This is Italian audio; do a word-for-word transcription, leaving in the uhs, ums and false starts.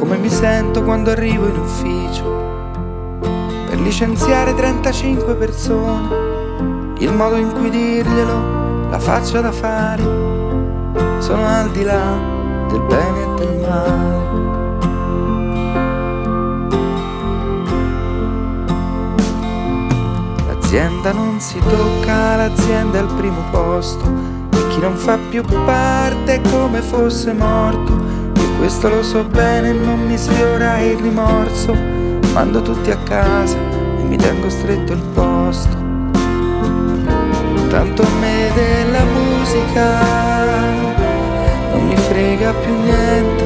come mi sento quando arrivo in ufficio per licenziare trentacinque persone. Il modo in cui dirglielo, la faccia da fare, sono al di là del bene e del male. L'azienda non si tocca, l'azienda è al primo posto, e chi non fa più parte è come fosse morto. E questo lo so bene, non mi sfiora il rimorso. Mando tutti a casa e mi tengo stretto il posto. Tanto a me della musica non mi frega più niente,